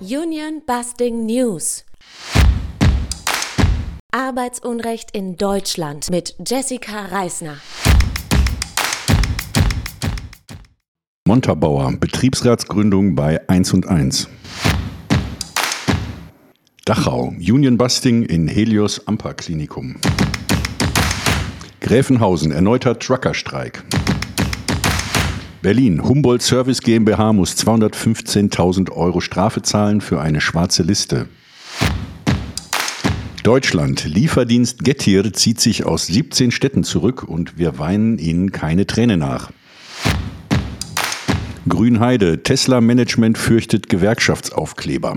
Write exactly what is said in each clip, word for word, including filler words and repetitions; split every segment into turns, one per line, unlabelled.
Union Busting News. Arbeitsunrecht in Deutschland mit Jessica Reisner.
Montabaur, Betriebsratsgründung bei eins und eins. Dachau, Union Busting in Helios Amper Klinikum. Gräfenhausen, erneuter Truckerstreik. Berlin, Humboldt Service GmbH muss zweihundertfünfzehntausend Euro Strafe zahlen für eine schwarze Liste. Deutschland, Lieferdienst Getir zieht sich aus siebzehn Städten zurück und wir weinen ihnen keine Träne nach. Grünheide, Tesla-Management fürchtet Gewerkschaftsaufkleber.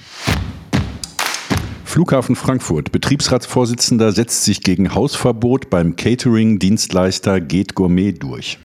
Flughafen Frankfurt, Betriebsratsvorsitzender setzt sich gegen Hausverbot beim Catering-Dienstleister Geht Gourmet durch.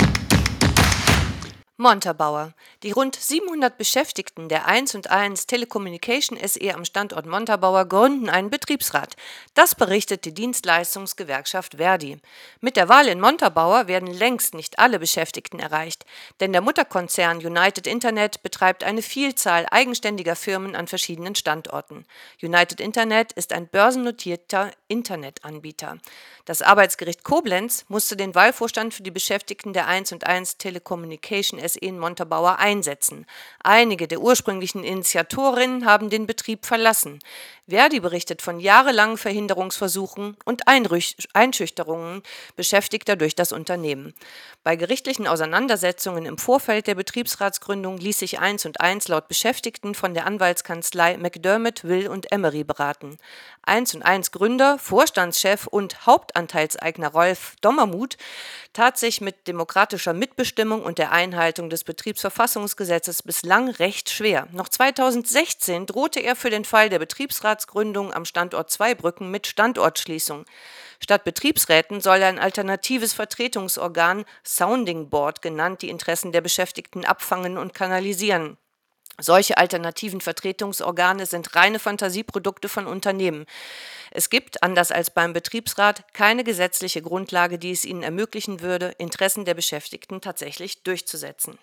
Montabaur. Die rund siebenhundert Beschäftigten der eins und eins Telecommunication S E am Standort Montabaur gründen einen Betriebsrat. Das berichtet die Dienstleistungsgewerkschaft Verdi. Mit der Wahl in Montabaur werden längst nicht alle Beschäftigten erreicht, denn der Mutterkonzern United Internet betreibt eine Vielzahl eigenständiger Firmen an verschiedenen Standorten. United Internet ist ein börsennotierter Internetanbieter. Das Arbeitsgericht Koblenz musste den Wahlvorstand für die Beschäftigten der eins und eins Telecommunication S E in Montabaur einsetzen. Einige der ursprünglichen Initiatorinnen haben den Betrieb verlassen. Verdi berichtet von jahrelangen Verhinderungsversuchen und Einschüchterungen Beschäftigter durch das Unternehmen. Bei gerichtlichen Auseinandersetzungen im Vorfeld der Betriebsratsgründung ließ sich eins und eins laut Beschäftigten von der Anwaltskanzlei McDermott, Will und Emery beraten. eins und eins Gründer, Vorstandschef und Hauptanteilseigner Rolf Dommermuth tat sich mit demokratischer Mitbestimmung und der Einhaltung des Betriebsverfassungsgesetzes bislang recht schwer. Noch zweitausendsechzehn drohte er für den Fall der Betriebsratsgründung am Standort Zweibrücken mit Standortschließung. Statt Betriebsräten soll ein alternatives Vertretungsorgan, Sounding Board genannt, die Interessen der Beschäftigten abfangen und kanalisieren. Solche alternativen Vertretungsorgane sind reine Fantasieprodukte von Unternehmen. Es gibt, anders als beim Betriebsrat, keine gesetzliche Grundlage, die es ihnen ermöglichen würde, Interessen der Beschäftigten tatsächlich durchzusetzen.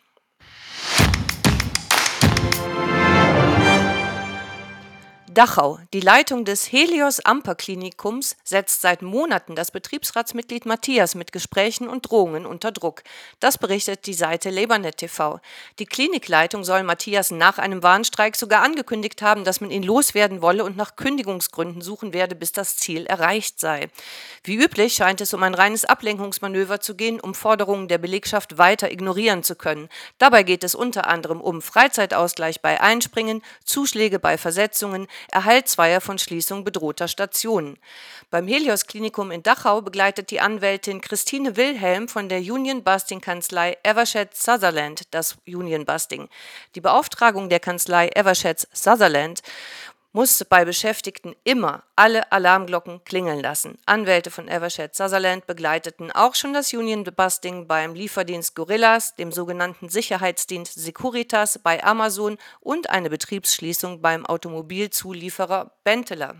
Dachau. Die Leitung des Helios Amper Klinikums setzt seit Monaten das Betriebsratsmitglied Matthias mit Gesprächen und Drohungen unter Druck. Das berichtet die Seite Lebernet T V. Die Klinikleitung soll Matthias nach einem Warnstreik sogar angekündigt haben, dass man ihn loswerden wolle und nach Kündigungsgründen suchen werde, bis das Ziel erreicht sei. Wie üblich scheint es um ein reines Ablenkungsmanöver zu gehen, um Forderungen der Belegschaft weiter ignorieren zu können. Dabei geht es unter anderem um Freizeitausgleich bei Einspringen, Zuschläge bei Versetzungen, Erhaltsweier von Schließung bedrohter Stationen. Beim Helios Klinikum in Dachau begleitet die Anwältin Christine Wilhelm von der Union Busting Kanzlei Eversheds Sutherland das Union Busting. Die Beauftragung der Kanzlei Eversheds Sutherland muss bei Beschäftigten immer alle Alarmglocken klingeln lassen. Anwälte von Eversheds Sutherland begleiteten auch schon das Union Busting beim Lieferdienst Gorillas, dem sogenannten Sicherheitsdienst Securitas bei Amazon und eine Betriebsschließung beim Automobilzulieferer Benteler.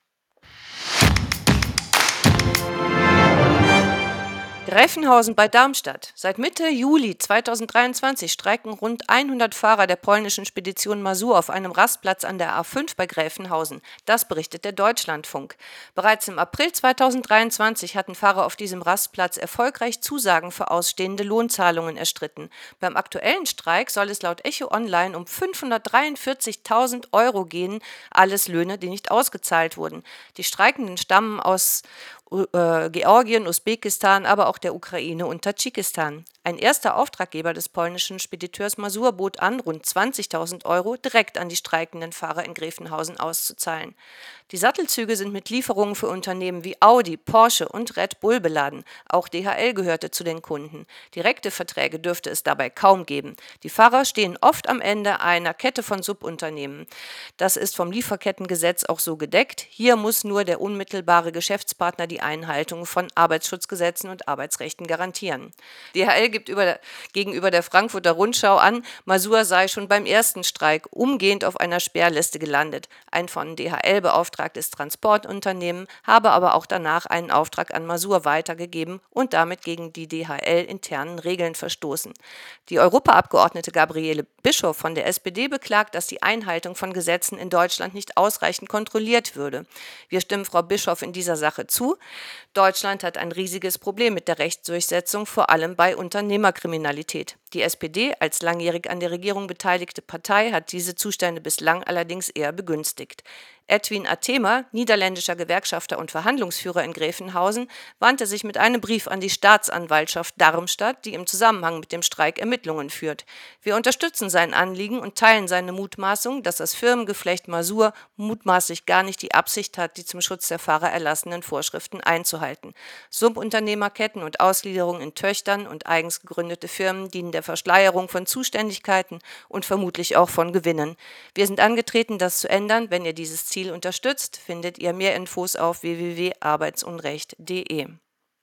Gräfenhausen bei Darmstadt. Seit Mitte Juli zweitausenddreiundzwanzig streiken rund hundert Fahrer der polnischen Spedition Mazur auf einem Rastplatz an der A fünf bei Gräfenhausen. Das berichtet der Deutschlandfunk. Bereits im April zweitausenddreiundzwanzig hatten Fahrer auf diesem Rastplatz erfolgreich Zusagen für ausstehende Lohnzahlungen erstritten. Beim aktuellen Streik soll es laut Echo Online um fünfhundertdreiundvierzigtausend Euro gehen, alles Löhne, die nicht ausgezahlt wurden. Die Streikenden stammen aus Georgien, Usbekistan, aber auch der Ukraine und Tadschikistan. Ein erster Auftraggeber des polnischen Spediteurs Mazur bot an, rund zwanzigtausend Euro direkt an die streikenden Fahrer in Gräfenhausen auszuzahlen. Die Sattelzüge sind mit Lieferungen für Unternehmen wie Audi, Porsche und Red Bull beladen. Auch D H L gehörte zu den Kunden. Direkte Verträge dürfte es dabei kaum geben. Die Fahrer stehen oft am Ende einer Kette von Subunternehmen. Das ist vom Lieferkettengesetz auch so gedeckt. Hier muss nur der unmittelbare Geschäftspartner die Einhaltung von Arbeitsschutzgesetzen und Arbeitsrechten garantieren. D H L gibt über der, gegenüber der Frankfurter Rundschau an, Masur sei schon beim ersten Streik umgehend auf einer Sperrliste gelandet. Ein von D H L beauftragtes Transportunternehmen habe aber auch danach einen Auftrag an Masur weitergegeben und damit gegen die D H L-internen Regeln verstoßen. Die Europaabgeordnete Gabriele Bischof von der S P D beklagt, dass die Einhaltung von Gesetzen in Deutschland nicht ausreichend kontrolliert würde. Wir stimmen Frau Bischof in dieser Sache zu. Deutschland hat ein riesiges Problem mit der Rechtsdurchsetzung, vor allem bei Unternehmerkriminalität. Die S P D als langjährig an der Regierung beteiligte Partei hat diese Zustände bislang allerdings eher begünstigt. Edwin Atema, niederländischer Gewerkschafter und Verhandlungsführer in Gräfenhausen, wandte sich mit einem Brief an die Staatsanwaltschaft Darmstadt, die im Zusammenhang mit dem Streik Ermittlungen führt. Wir unterstützen sein Anliegen und teilen seine Mutmaßung, dass das Firmengeflecht Masur mutmaßlich gar nicht die Absicht hat, die zum Schutz der Fahrer erlassenen Vorschriften einzuhalten. Subunternehmerketten und Ausgliederung in Töchtern und eigens gegründete Firmen dienen der Verschleierung von Zuständigkeiten und vermutlich auch von Gewinnen. Wir sind angetreten, das zu ändern. Wenn ihr dieses Ziel unterstützt, findet ihr mehr Infos auf w w w punkt arbeitsunrecht punkt d e.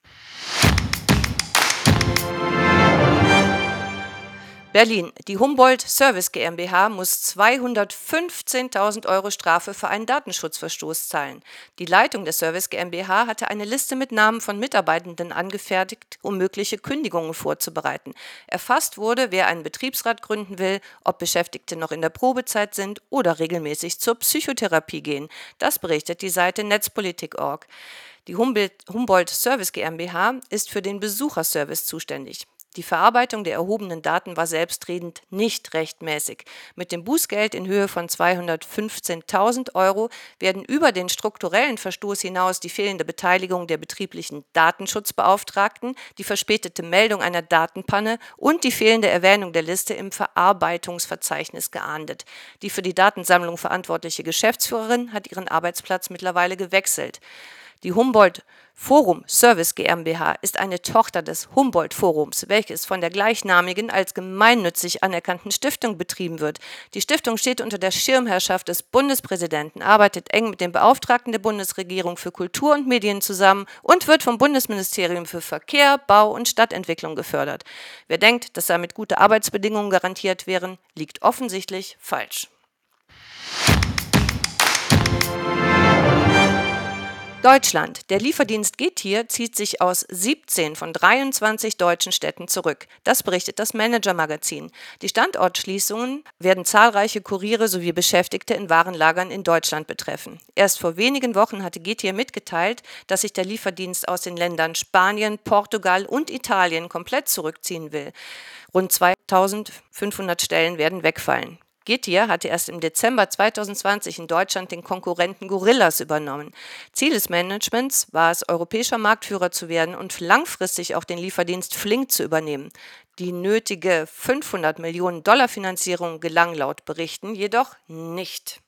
Berlin. Die Humboldt Service GmbH muss zweihundertfünfzehntausend Euro Strafe für einen Datenschutzverstoß zahlen. Die Leitung der Service GmbH hatte eine Liste mit Namen von Mitarbeitenden angefertigt, um mögliche Kündigungen vorzubereiten. Erfasst wurde, wer einen Betriebsrat gründen will, ob Beschäftigte noch in der Probezeit sind oder regelmäßig zur Psychotherapie gehen. Das berichtet die Seite netzpolitik punkt org. Die Humboldt Service GmbH ist für den Besucherservice zuständig. Die Verarbeitung der erhobenen Daten war selbstredend nicht rechtmäßig. Mit dem Bußgeld in Höhe von zweihundertfünfzehntausend Euro werden über den strukturellen Verstoß hinaus die fehlende Beteiligung der betrieblichen Datenschutzbeauftragten, die verspätete Meldung einer Datenpanne und die fehlende Erwähnung der Liste im Verarbeitungsverzeichnis geahndet. Die für die Datensammlung verantwortliche Geschäftsführerin hat ihren Arbeitsplatz mittlerweile gewechselt. Die Humboldt Forum Service GmbH ist eine Tochter des Humboldt Forums, welches von der gleichnamigen als gemeinnützig anerkannten Stiftung betrieben wird. Die Stiftung steht unter der Schirmherrschaft des Bundespräsidenten, arbeitet eng mit dem Beauftragten der Bundesregierung für Kultur und Medien zusammen und wird vom Bundesministerium für Verkehr, Bau und Stadtentwicklung gefördert. Wer denkt, dass damit gute Arbeitsbedingungen garantiert wären, liegt offensichtlich falsch. Deutschland. Der Lieferdienst Getir zieht sich aus siebzehn von dreiundzwanzig deutschen Städten zurück. Das berichtet das Manager-Magazin. Die Standortschließungen werden zahlreiche Kuriere sowie Beschäftigte in Warenlagern in Deutschland betreffen. Erst vor wenigen Wochen hatte Getir mitgeteilt, dass sich der Lieferdienst aus den Ländern Spanien, Portugal und Italien komplett zurückziehen will. Rund zweitausendfünfhundert Stellen werden wegfallen. Getir hatte erst im Dezember zweitausendzwanzig in Deutschland den Konkurrenten Gorillas übernommen. Ziel des Managements war es, europäischer Marktführer zu werden und langfristig auch den Lieferdienst Flink zu übernehmen. Die nötige fünfhundert Millionen Dollar Finanzierung gelang laut Berichten jedoch nicht.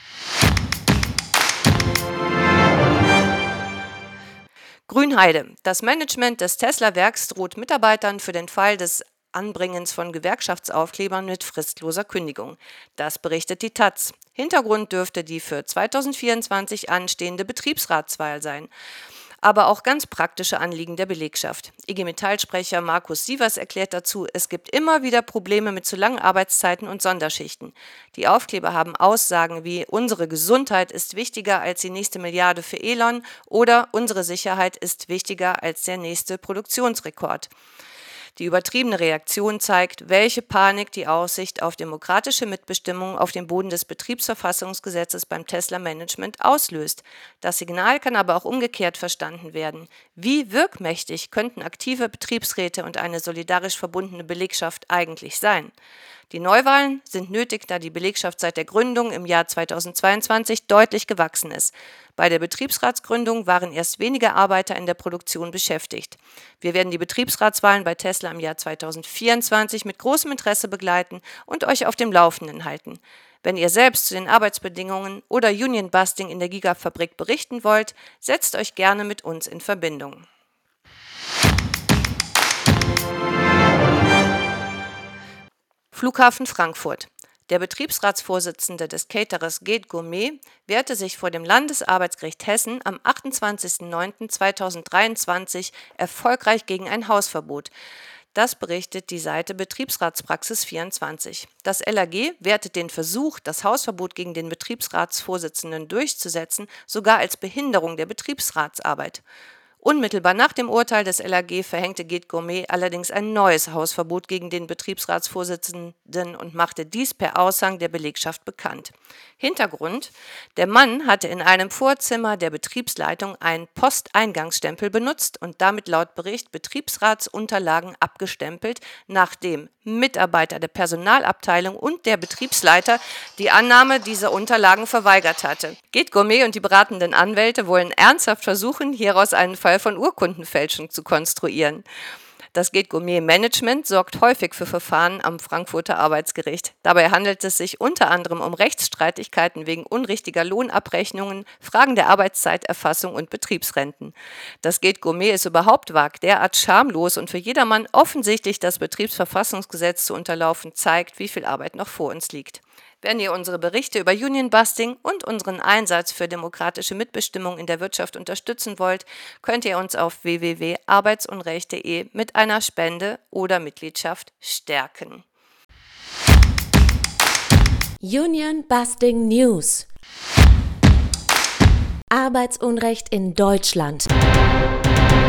Grünheide. Das Management des Tesla-Werks droht Mitarbeitern für den Fall des Anbringens von Gewerkschaftsaufklebern mit fristloser Kündigung. Das berichtet die Taz. Hintergrund dürfte die für zweitausendvierundzwanzig anstehende Betriebsratswahl sein. Aber auch ganz praktische Anliegen der Belegschaft. I G Metall-Sprecher Markus Sievers erklärt dazu, es gibt immer wieder Probleme mit zu langen Arbeitszeiten und Sonderschichten. Die Aufkleber haben Aussagen wie „Unsere Gesundheit ist wichtiger als die nächste Milliarde für Elon" oder „Unsere Sicherheit ist wichtiger als der nächste Produktionsrekord". Die übertriebene Reaktion zeigt, welche Panik die Aussicht auf demokratische Mitbestimmung auf dem Boden des Betriebsverfassungsgesetzes beim Tesla-Management auslöst. Das Signal kann aber auch umgekehrt verstanden werden. Wie wirkmächtig könnten aktive Betriebsräte und eine solidarisch verbundene Belegschaft eigentlich sein? Die Neuwahlen sind nötig, da die Belegschaft seit der Gründung im Jahr zweitausendzweiundzwanzig deutlich gewachsen ist. Bei der Betriebsratsgründung waren erst wenige Arbeiter in der Produktion beschäftigt. Wir werden die Betriebsratswahlen bei Tesla im Jahr zweitausendvierundzwanzig mit großem Interesse begleiten und euch auf dem Laufenden halten. Wenn ihr selbst zu den Arbeitsbedingungen oder Union-Busting in der Gigafabrik berichten wollt, setzt euch gerne mit uns in Verbindung. Flughafen Frankfurt. Der Betriebsratsvorsitzende des Caterers Geht Gourmet wehrte sich vor dem Landesarbeitsgericht Hessen am achtundzwanzigsten neunten zweitausenddreiundzwanzig erfolgreich gegen ein Hausverbot. Das berichtet die Seite Betriebsratspraxis vierundzwanzig. Das L A G wertet den Versuch, das Hausverbot gegen den Betriebsratsvorsitzenden durchzusetzen, sogar als Behinderung der Betriebsratsarbeit. Unmittelbar nach dem Urteil des L A G verhängte Gate Gourmet allerdings ein neues Hausverbot gegen den Betriebsratsvorsitzenden und machte dies per Aushang der Belegschaft bekannt. Hintergrund: Der Mann hatte in einem Vorzimmer der Betriebsleitung einen Posteingangsstempel benutzt und damit laut Bericht Betriebsratsunterlagen abgestempelt, nachdem Mitarbeiter der Personalabteilung und der Betriebsleiter die Annahme dieser Unterlagen verweigert hatte. Gate Gourmet und die beratenden Anwälte wollen ernsthaft versuchen, hieraus einen Fall von Urkundenfälschung zu konstruieren. Das Gate Gourmet Management sorgt häufig für Verfahren am Frankfurter Arbeitsgericht. Dabei handelt es sich unter anderem um Rechtsstreitigkeiten wegen unrichtiger Lohnabrechnungen, Fragen der Arbeitszeiterfassung und Betriebsrenten. Das Gate Gourmet ist überhaupt vag, derart schamlos und für jedermann offensichtlich das Betriebsverfassungsgesetz zu unterlaufen, zeigt, wie viel Arbeit noch vor uns liegt. Wenn ihr unsere Berichte über Union-Busting und unseren Einsatz für demokratische Mitbestimmung in der Wirtschaft unterstützen wollt, könnt ihr uns auf w w w punkt arbeitsunrecht punkt de mit einer Spende oder Mitgliedschaft stärken.
Union Busting News. Arbeitsunrecht in Deutschland.